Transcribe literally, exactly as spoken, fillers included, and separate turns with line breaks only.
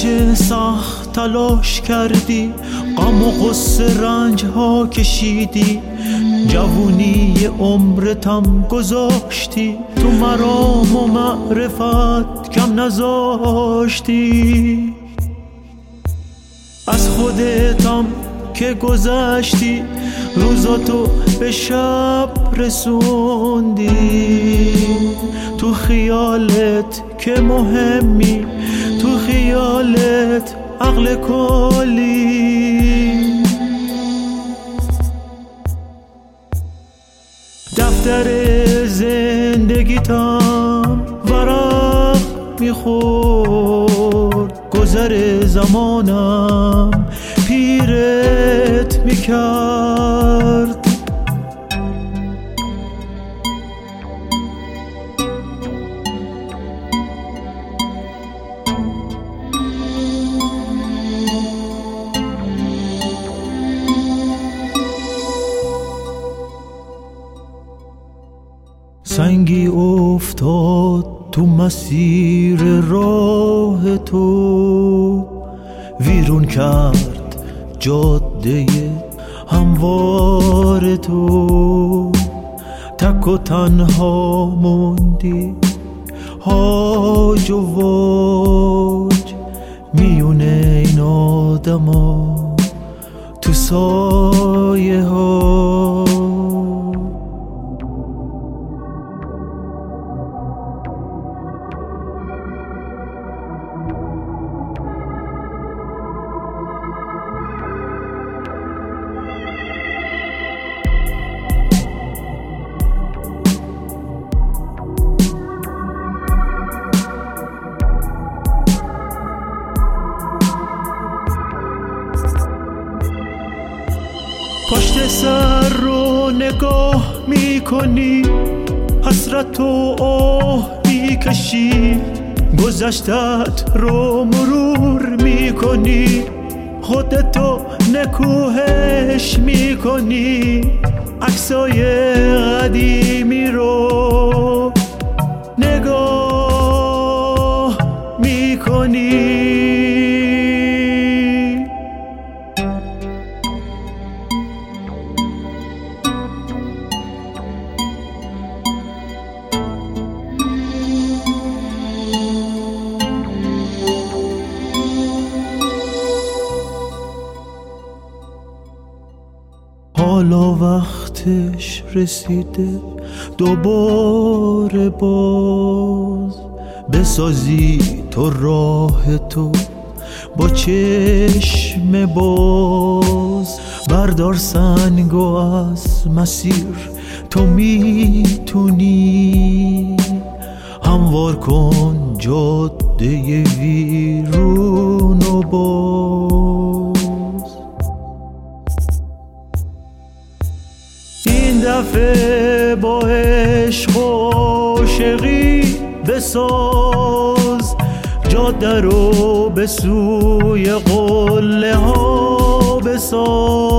همیشه سخت تلاش کردی، غم و غصه رنج ها کشیدی، جوونی عمرتم گذاشتی، تو مرام و معرفت کم نذاشتی. از خودتم که گذشتی، روزاتو به شب رسوندی، تو خیالت که مهمی، تو خیالت عقل کلی. دفتر زندگیتم ورق میخورد، گذر زمانم پیرت میکرد. سنگی افتاد تو مسیر راه تو، ویرون کرد جاده هموار تو، تک و تنها موندی هاج و واج میونه این آدما تو سایه ها. پشت سر رو نگاه میکنی، حسرت و آه میکشی، گذشتت رو مرور میکنی، خودتو نکوهش میکنی، عکسای قدیمی رو نگاه میکنی. حالا وقتش رسیده دوباره باز بسازی تو راه تو با چشم باز. بردار سنگو از مسیر تو میتونی، هموار کن جاده ویرون و باز. این دفعه با عشق و عاشقی بساز جاده رو به سوی قله ها بساز.